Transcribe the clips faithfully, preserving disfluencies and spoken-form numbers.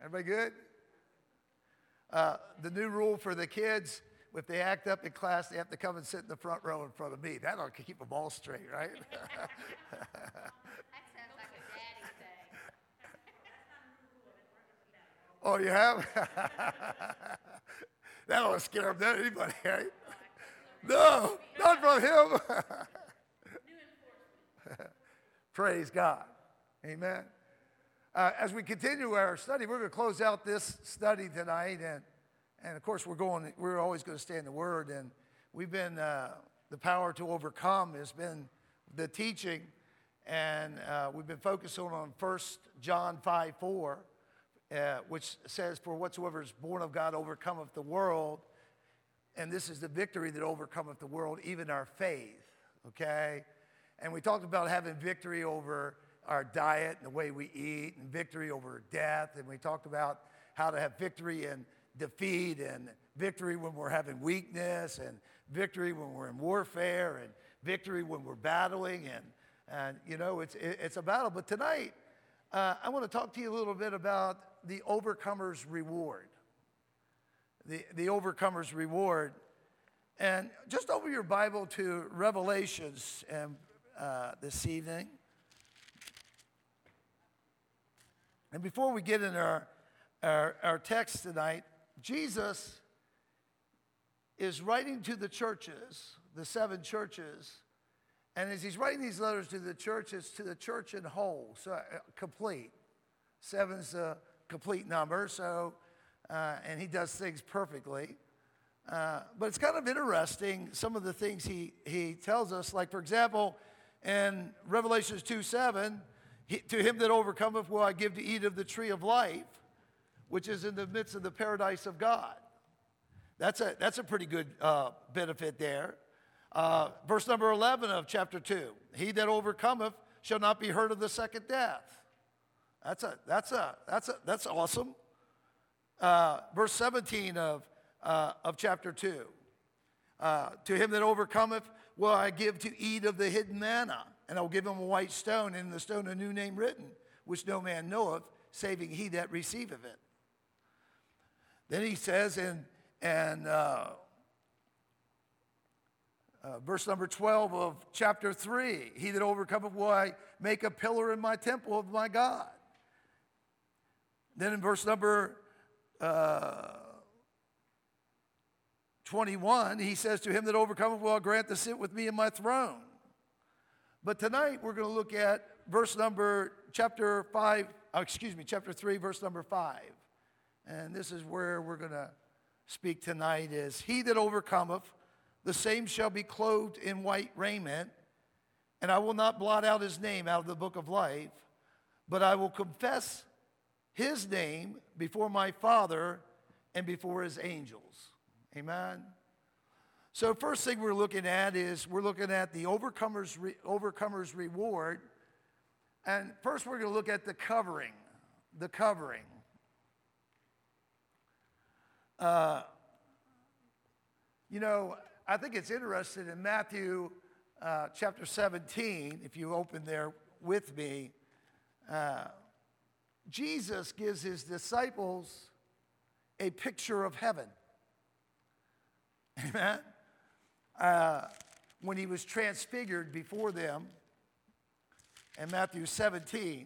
Everybody good? Uh, the new rule for the kids, if they act up in class, they have to come and sit in the front row in front of me. That'll keep them all straight, right? That sounds like a daddy thing. Oh, you have? That'll scare them than anybody, right? No, not from him. Praise God. Amen. Uh, as we continue our study, we're going to close out this study tonight, and and of course we're going. We're always going to stay in the Word, and we've been uh, the power to overcome has been the teaching, and uh, we've been focusing on First John five four, uh, which says, "For whatsoever is born of God overcometh the world," and this is the victory that overcometh the world, even our faith. Okay, and we talked about having victory over our diet and the way we eat, and victory over death, and we talked about how to have victory in defeat, and victory when we're having weakness, and victory when we're in warfare, and victory when we're battling, and and you know it's it's a battle. But tonight, uh, I want to talk to you a little bit about the overcomer's reward. The the overcomer's reward, and just open your Bible to Revelations and uh, this evening. And before we get into our, our, our text tonight, Jesus is writing to the churches, the seven churches, and as he's writing these letters to the churches, to the church in whole, so uh, complete. Seven's a complete number, so, uh, and he does things perfectly. Uh, but it's kind of interesting, some of the things he, he tells us, like, for example, in Revelations two seven, He, to him that overcometh will I give to eat of the tree of life, which is in the midst of the paradise of God. That's a, that's a pretty good uh, benefit there. Uh, verse number eleven of chapter two, he that overcometh shall not be hurt of the second death. That's a, that's a, that's a, that's awesome. Uh, verse seventeen of, uh, of chapter two, uh, to him that overcometh will I give to eat of the hidden manna. And I will give him a white stone, and in the stone a new name written, which no man knoweth, saving he that receiveth it. Then he says in and uh, uh, verse number twelve of chapter three, he that overcometh will I make a pillar in my temple of my God. Then in verse number uh, twenty-one, he says, to him that overcometh will I grant to sit with me in my throne. But tonight we're going to look at verse number, chapter five, oh, excuse me, chapter three, verse number five. And this is where we're going to speak tonight is, he that overcometh, the same shall be clothed in white raiment, and I will not blot out his name out of the book of life, but I will confess his name before my Father and before his angels. Amen. So first thing we're looking at is we're looking at the overcomer's, re, overcomer's reward. And first we're going to look at the covering, the covering. Uh, you know, I think it's interesting in Matthew uh, chapter seventeen, if you open there with me, uh, Jesus gives his disciples a picture of heaven. Amen. Uh, when he was transfigured before them in Matthew seventeen,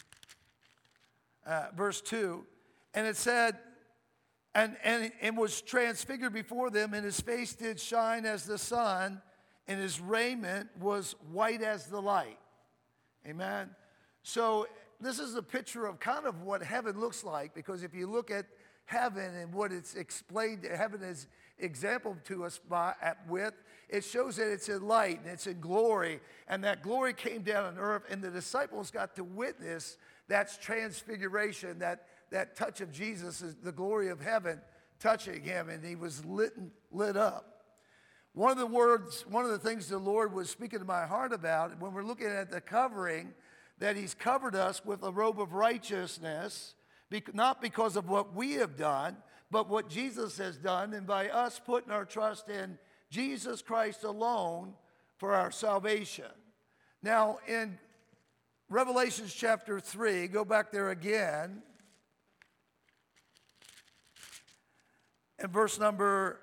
uh, verse two, and it said, and, and, and was transfigured before them, and his face did shine as the sun, and his raiment was white as the light. Amen. So this is a picture of kind of what heaven looks like, because if you look at heaven and what it's explained, heaven is example to us by, at, with, it shows that it's in light and it's in glory, and that glory came down on earth, and the disciples got to witness that transfiguration, that, that touch of Jesus, the glory of heaven touching him, and he was lit, lit up. One of the words, one of the things the Lord was speaking to my heart about when we're looking at the covering, that he's covered us with a robe of righteousness, not because of what we have done, but what Jesus has done, and by us putting our trust in Jesus Christ alone for our salvation. Now, in Revelation chapter three, go back there again, in verse number,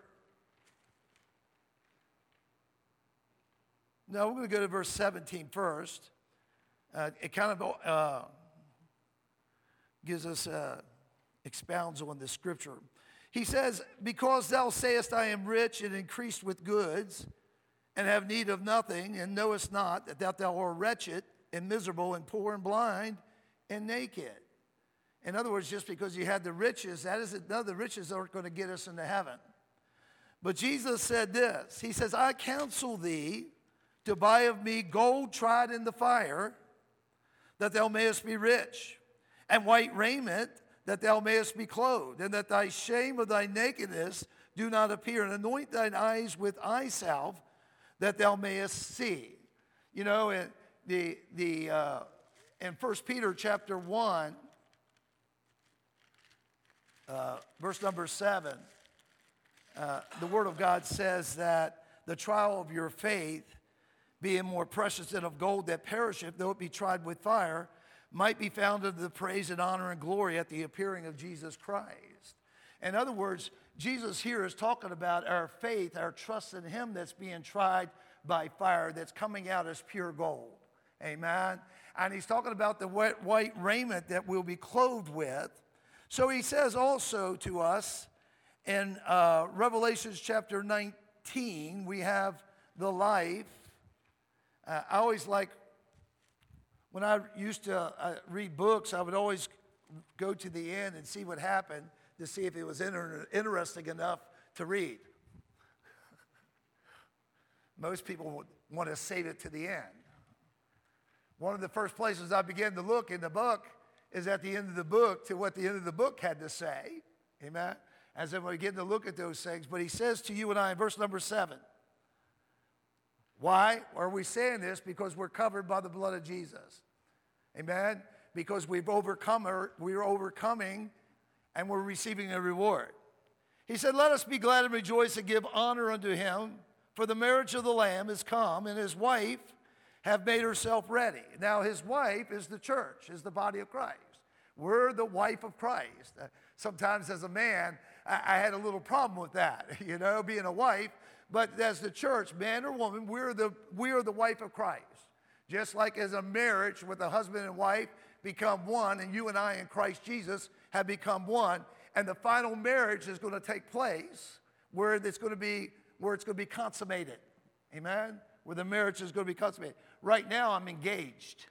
no, we're going to go to verse seventeen first. Uh, it kind of uh, gives us, uh, expounds on the scripture. He says, because thou sayest, I am rich and increased with goods, and have need of nothing, and knowest not that thou art wretched and miserable and poor and blind and naked. In other words, just because you had the riches, that isn't, none of the riches aren't going to get us into heaven. But Jesus said this. He says, I counsel thee to buy of me gold tried in the fire, that thou mayest be rich, and white raiment, that thou mayest be clothed, and that thy shame of thy nakedness do not appear, and anoint thine eyes with eye salve, that thou mayest see. You know, in the the uh, in First Peter chapter one, uh, verse number seven, uh, the Word of God says that the trial of your faith, being more precious than of gold that perisheth, though it be tried with fire, might be found unto the praise and honor and glory at the appearing of Jesus Christ. In other words, Jesus here is talking about our faith, our trust in him that's being tried by fire, that's coming out as pure gold. Amen? And he's talking about the white raiment that we'll be clothed with. So he says also to us in uh, Revelation chapter nineteen, we have the life. Uh, I always like, when I used to uh, read books, I would always go to the end and see what happened to see if it was inter- interesting enough to read. Most people want to save it to the end. One of the first places I began to look in the book is at the end of the book to what the end of the book had to say. Amen? As then we begin to look at those things. But he says to you and I in verse number seven, why are we saying this? Because we're covered by the blood of Jesus. Amen? Because we've overcome, or we're overcoming, and we're receiving a reward. He said, let us be glad and rejoice and give honor unto him, for the marriage of the Lamb is come, and his wife have made herself ready. Now his wife is the church, is the body of Christ. We're the wife of Christ. Uh, sometimes as a man, I, I had a little problem with that, you know, being a wife. But as the church, man or woman, we're the, we are the wife of Christ. Just like as a marriage with a husband and wife become one, and you and I in Christ Jesus have become one, and the final marriage is going to take place where it's going to be, where it's going to be consummated. Amen? Where the marriage is going to be consummated. Right now, I'm engaged.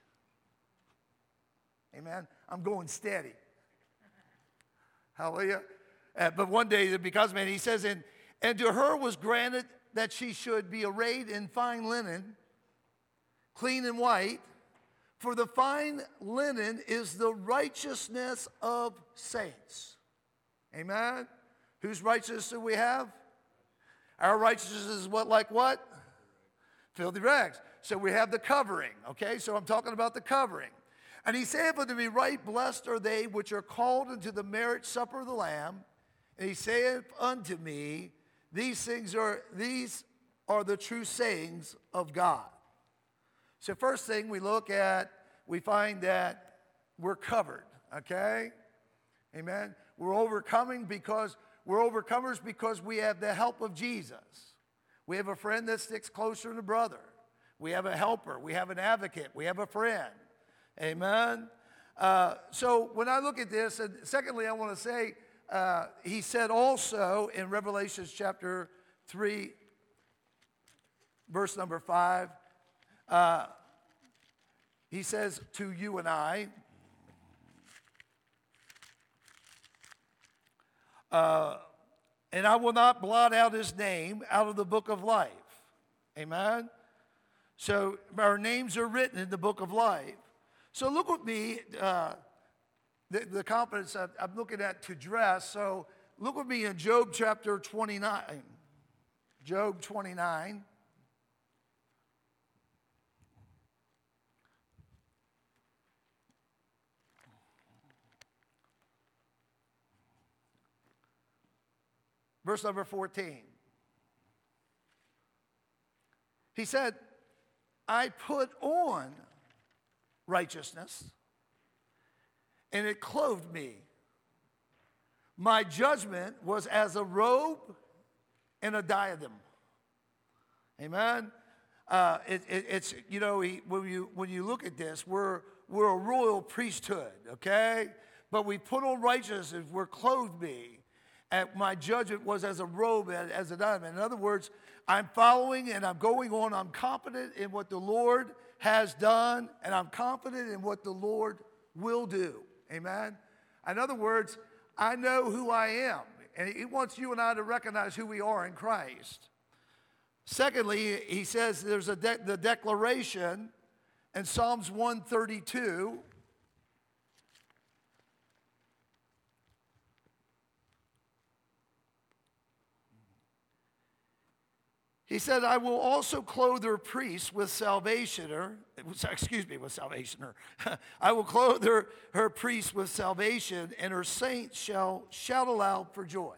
Amen? I'm going steady. Hallelujah. Uh, but one day it becomes, man, he says, in And to her was granted that she should be arrayed in fine linen, clean and white, for the fine linen is the righteousness of saints. Amen? Whose righteousness do we have? Our righteousness is what, like what? Filthy rags. So we have the covering, okay? So I'm talking about the covering. And he saith unto me, right blessed are they which are called into the marriage supper of the Lamb. And he saith unto me, These things are, these are the true sayings of God. So first thing we look at, we find that we're covered, okay? Amen? We're overcoming because, we're overcomers because we have the help of Jesus. We have a friend that sticks closer than a brother. We have a helper. We have an advocate. We have a friend. Amen? Uh, so when I look at this, and secondly, I want to say, Uh, he said also in Revelation chapter three, verse number five, uh, he says to you and I, uh, and I will not blot out his name out of the book of life. Amen? So our names are written in the book of life. So look with me. Uh, The, the confidence I'm looking at to dress. So look with me in Job chapter twenty-nine. Job twenty-nine. Verse number fourteen. He said, I put on righteousness, and it clothed me. My judgment was as a robe and a diadem. Amen. Uh, it, it, it's, you know, he, when, you, when you look at this, we're, we're a royal priesthood, okay? But we put on righteousness, we're clothed me. And my judgment was as a robe, and as a diamond. In other words, I'm following and I'm going on. I'm confident in what the Lord has done, and I'm confident in what the Lord will do. Amen? In other words, I know who I am, and he wants you and I to recognize who we are in Christ. Secondly, he says there's a de- the declaration in Psalms one thirty-two. He said, I will also clothe her priests with salvation, or, excuse me, with salvation. Or, I will clothe her, her priests with salvation, and her saints shall shout aloud for joy.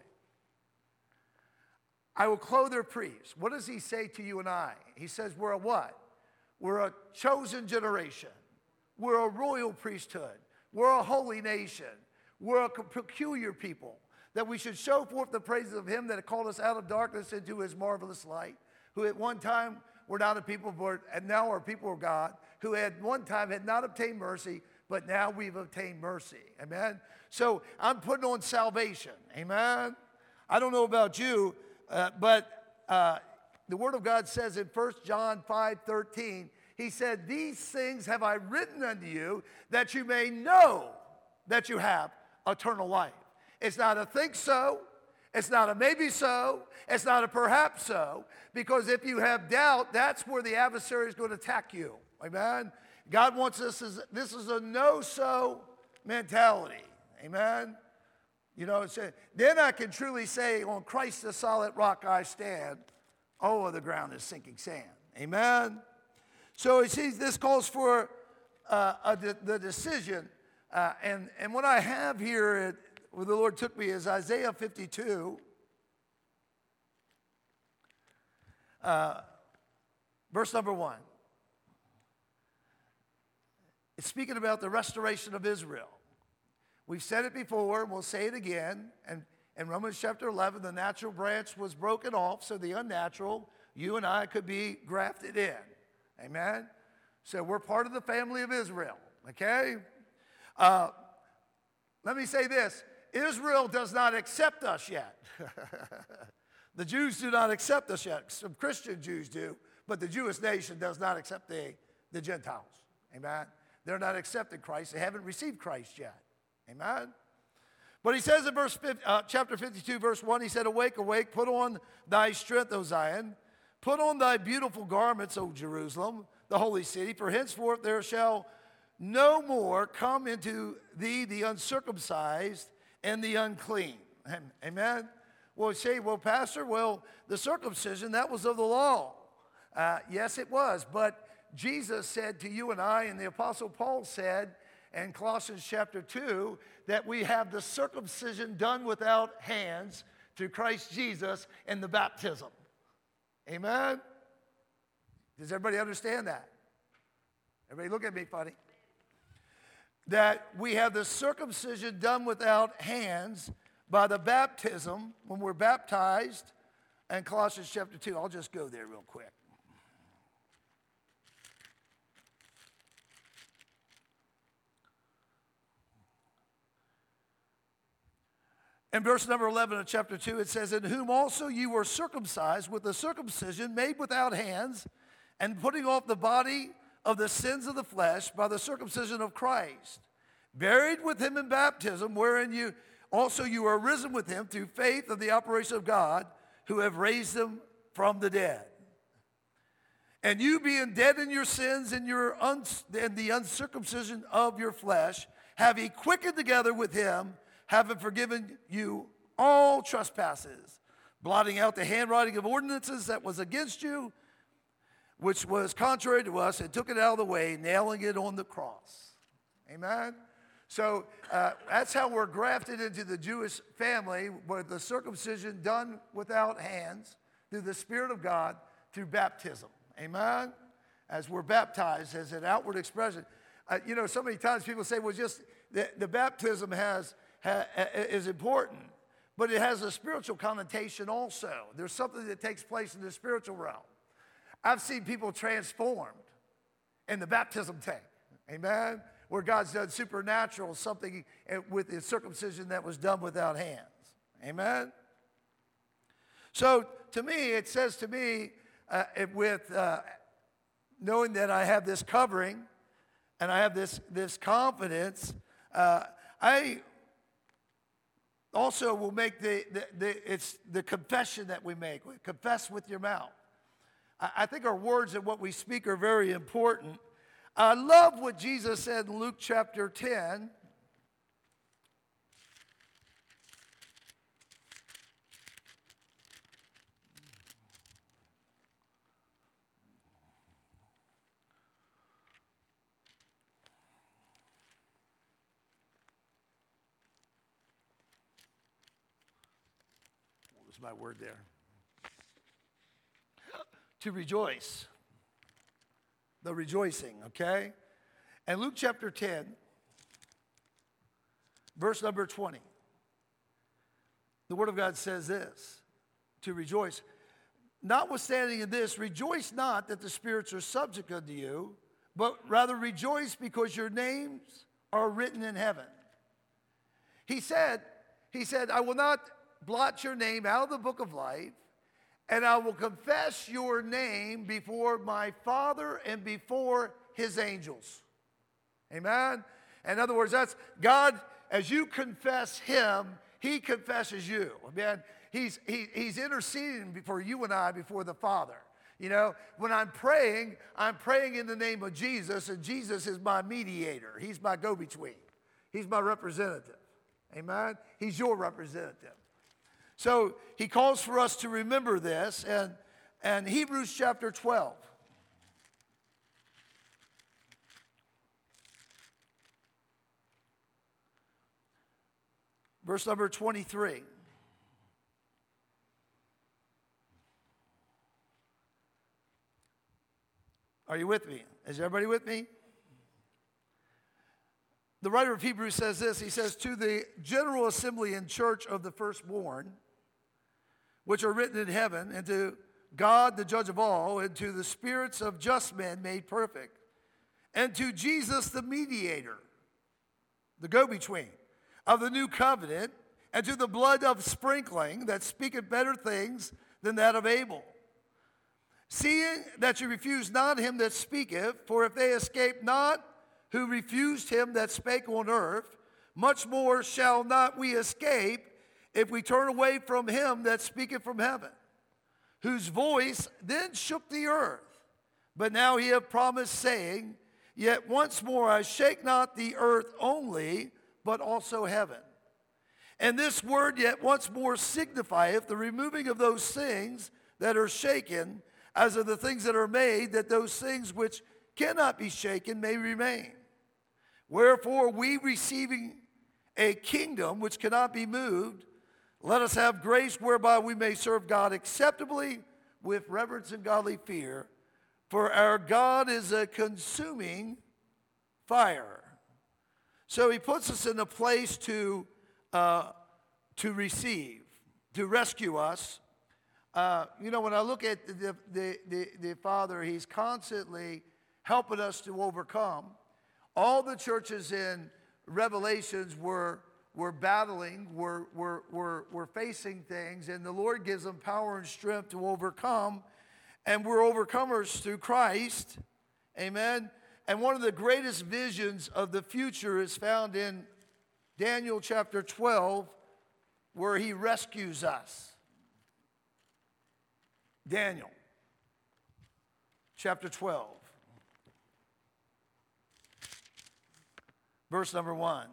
I will clothe her priests. What does he say to you and I? He says we're a what? We're a chosen generation. We're a royal priesthood. We're a holy nation. We're a peculiar people, that we should show forth the praises of him that had called us out of darkness into his marvelous light, who at one time were not a people, but and now are people of God, who at one time had not obtained mercy, but now we've obtained mercy. Amen? So I'm putting on salvation. Amen? I don't know about you, uh, but uh, the Word of God says in First John five thirteen, he said, these things have I written unto you, that you may know that you have eternal life. It's not a think so. It's not a maybe so. It's not a perhaps so. Because if you have doubt, that's where the adversary is going to attack you. Amen? God wants us, as, this is a no-so mentality. Amen? You know, it's a, then I can truly say, on Christ the solid rock I stand. Oh, the ground is sinking sand. Amen? So he sees this calls for uh, a, the decision. Uh, and, and what I have here, where the Lord took me, is Isaiah fifty-two, uh, verse number one. It's speaking about the restoration of Israel. We've said it before, and we'll say it again. And in Romans chapter eleven, the natural branch was broken off, so the unnatural, you and I, could be grafted in. Amen? So we're part of the family of Israel, okay? Uh, let me say this. Israel does not accept us yet. The Jews do not accept us yet. Some Christian Jews do, but the Jewish nation does not accept the, the Gentiles. Amen? They're not accepting Christ. They haven't received Christ yet. Amen? But he says in verse fifty, uh, chapter fifty-two, verse one, he said, awake, awake, put on thy strength, O Zion. Put on thy beautiful garments, O Jerusalem, the holy city, for henceforth there shall no more come into thee the uncircumcised and the unclean. Amen? Well, you say, well, Pastor, well, the circumcision, that was of the law. Uh, yes, it was. But Jesus said to you and I, and the Apostle Paul said in Colossians chapter two, that we have the circumcision done without hands through Christ Jesus in the baptism. Amen? Does everybody understand that? Everybody look at me funny. That we have the circumcision done without hands by the baptism when we're baptized. And Colossians chapter two, I'll just go there real quick. In verse number eleven of chapter two, it says, in whom also you were circumcised with a circumcision made without hands, and putting off the body of the sins of the flesh by the circumcision of Christ, buried with him in baptism, wherein you also you are risen with him through faith of the operation of God, who have raised him from the dead. And you being dead in your sins and, your un- and the uncircumcision of your flesh, have he quickened together with him, having forgiven you all trespasses, blotting out the handwriting of ordinances that was against you, which was contrary to us, and took it out of the way, nailing it on the cross. Amen? So uh, that's how we're grafted into the Jewish family, with the circumcision done without hands, through the Spirit of God, through baptism. Amen? As we're baptized, as an outward expression. Uh, you know, so many times people say, well, just the, the baptism has, ha, is important. but it has a spiritual connotation also. There's something that takes place in the spiritual realm. I've seen people transformed in the baptism tank, amen, where God's done supernatural something with the circumcision that was done without hands, amen. So to me, it says to me, uh, with uh, knowing that I have this covering and I have this, this confidence, uh, I also will make the, the, the, it's the confession that we make. We confess with your mouth. I, I think our words and what we speak are very important. I love what Jesus said in Luke chapter ten. What was my word there? To rejoice. The rejoicing, okay? And Luke chapter ten, verse number twenty. The Word of God says this, to rejoice. Notwithstanding in this, rejoice not that the spirits are subject unto you, but rather rejoice because your names are written in heaven. He said, he said, I will not blot your name out of the book of life, and I will confess your name before my Father and before his angels. Amen? In other words, that's God, as you confess him, he confesses you. Amen? He's, he, he's interceding before you and I, before the Father. You know, when I'm praying, I'm praying in the name of Jesus, and Jesus is my mediator. He's my go-between. He's my representative. Amen? He's your representative. So he calls for us to remember this, and, and Hebrews chapter twelve. Verse number twenty-three. Are you with me? Is everybody with me? The writer of Hebrews says this. He says, to the general assembly and church of the firstborn, which are written in heaven, and to God, the judge of all, and to the spirits of just men made perfect, and to Jesus, the mediator, the go-between of the new covenant, and to the blood of sprinkling that speaketh better things than that of Abel. Seeing that you refuse not him that speaketh, for if they escape not who refused him that spake on earth, much more shall not we escape if we turn away from him that speaketh from heaven, whose voice then shook the earth. But now he hath promised, saying, yet once more I shake not the earth only, but also heaven. And this word yet once more signifieth the removing of those things that are shaken, as of the things that are made, that those things which cannot be shaken may remain. Wherefore we, receiving a kingdom which cannot be moved, let us have grace whereby we may serve God acceptably with reverence and godly fear. For our God is a consuming fire. So he puts us in a place to, uh, to receive, to rescue us. Uh, you know, when I look at the, the, the, the Father, he's constantly helping us to overcome. All the churches in Revelations were, were battling, were, were, were, were facing things, and the Lord gives them power and strength to overcome. And we're overcomers through Christ. Amen. And one of the greatest visions of the future is found in Daniel chapter twelve, where he rescues us. Daniel chapter twelve, verse number one.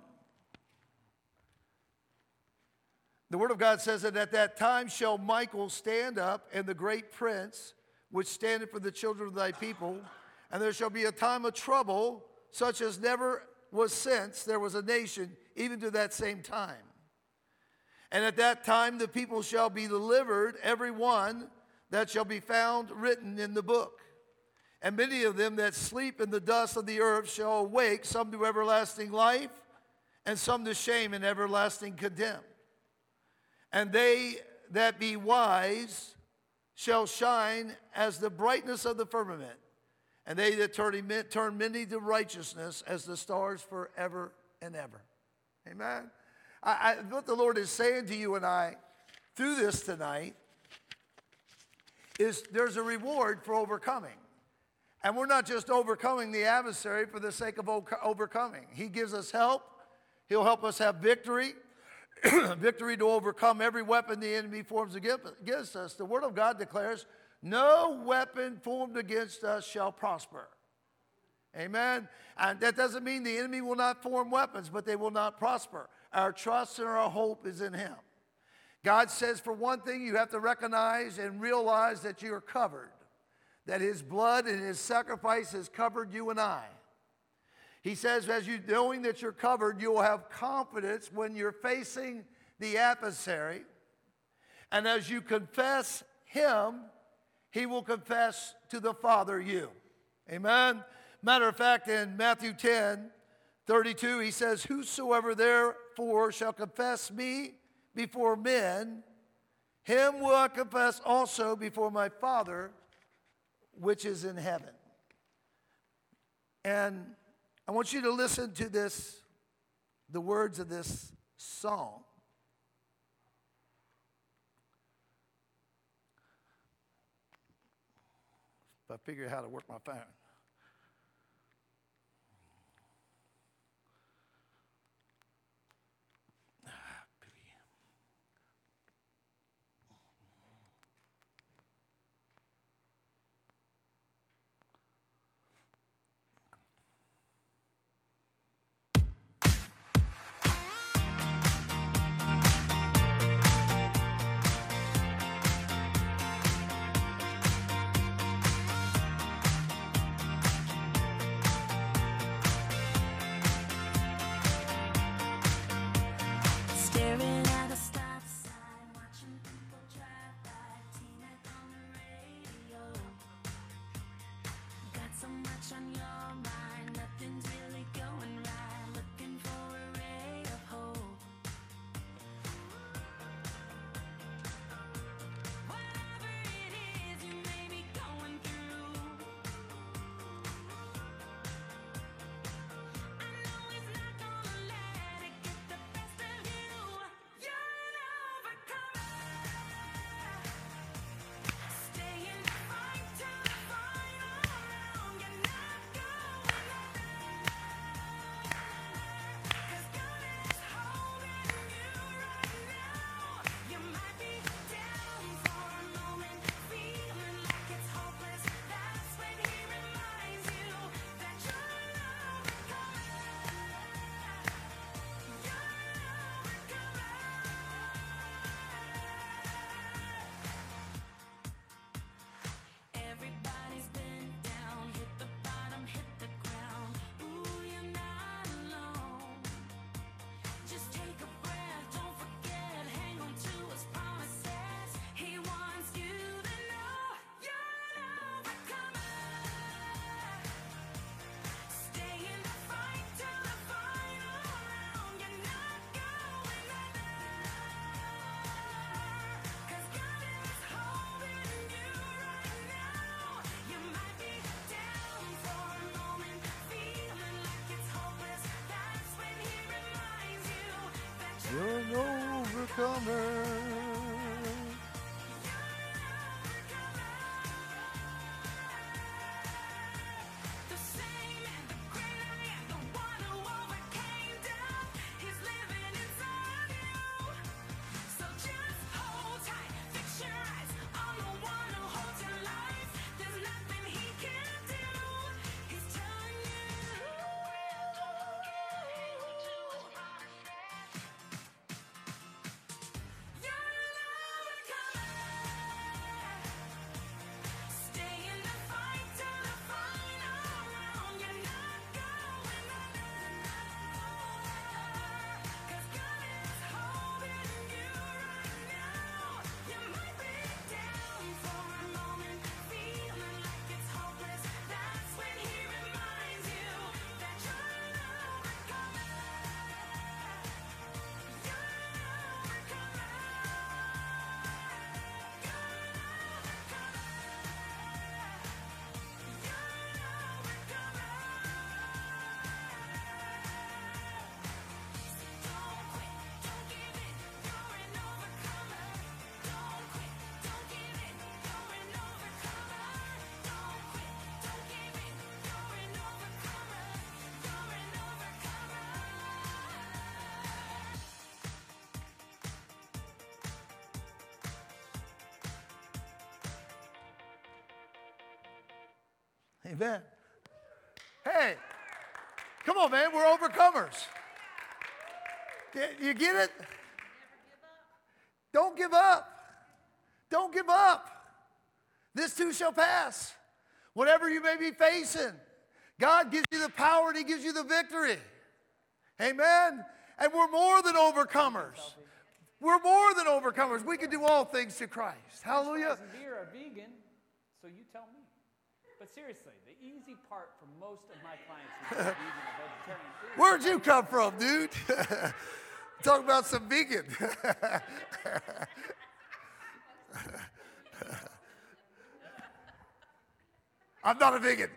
The Word of God says that at that time shall Michael stand up, and the great prince, which standeth for the children of thy people, and there shall be a time of trouble, such as never was since there was a nation, even to that same time. And at that time the people shall be delivered, every one that shall be found written in the book. And many of them that sleep in the dust of the earth shall awake, some to everlasting life, and some to shame and everlasting contempt. And they that be wise shall shine as the brightness of the firmament, and they that turn, turn many to righteousness as the stars forever and ever. Amen. I, I, what the Lord is saying to you and I through this tonight is there's a reward for overcoming. And we're not just overcoming the adversary for the sake of overcoming. He gives us help. He'll help us have victory. Victory to overcome every weapon the enemy forms against us. The Word of God declares, no weapon formed against us shall prosper. Amen. And that doesn't mean the enemy will not form weapons, but they will not prosper. Our trust and our hope is in him. God says, for one thing, you have to recognize and realize that you are covered, that his blood and his sacrifice has covered you and I. He says, as you knowing that you're covered, you will have confidence when you're facing the adversary. And as you confess him, he will confess to the Father you. Amen. Matter of fact, in Matthew ten, thirty-two, he says, whosoever therefore shall confess me before men, him will I confess also before my Father which is in heaven. And I want you to listen to this, the words of this song. If I figure out how to work my phone. You're an overcomer. Amen. Hey, come on, man. We're overcomers. You get it? Don't give up. Don't give up. This too shall pass. Whatever you may be facing, God gives you the power and he gives you the victory. Amen? And we're more than overcomers. We're more than overcomers. We can do all things through Christ. Hallelujah. You're a vegan, so you tell me. But seriously, the easy part for most of my clients who are vegan or vegetarian is... Where'd you come from, dude? Talk about some vegan. I'm not a vegan.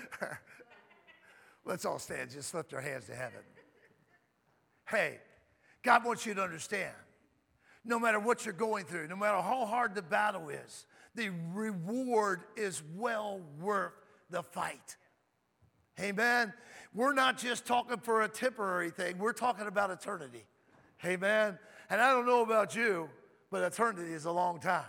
Let's all stand. Just lift our hands to heaven. Hey, God wants you to understand, no matter what you're going through, no matter how hard the battle is, the reward is well worth the fight. Amen. We're not just talking for a temporary thing. We're talking about eternity. Amen. And I don't know about you, but eternity is a long time.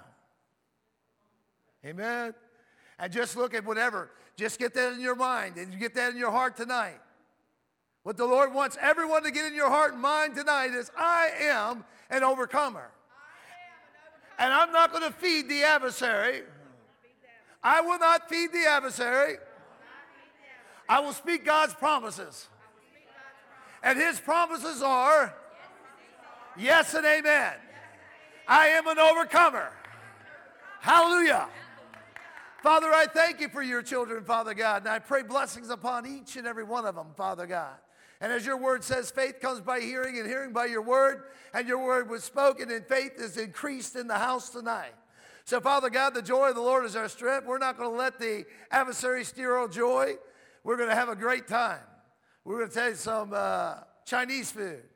Amen. And just look at whatever. Just get that in your mind and you get that in your heart tonight. What the Lord wants everyone to get in your heart and mind tonight is, I am an overcomer. And I'm not going to feed the adversary. I will not feed the adversary. I will speak God's promises. And his promises are yes and amen. I am an overcomer. Hallelujah. Father, I thank you for your children, Father God, and I pray blessings upon each and every one of them, Father God. And as your word says, faith comes by hearing and hearing by your word, and your word was spoken and faith is increased in the house tonight. So, Father God, the joy of the Lord is our strength. We're not going to let the adversary steal our joy. We're going to have a great time. We're going to taste some uh, Chinese food.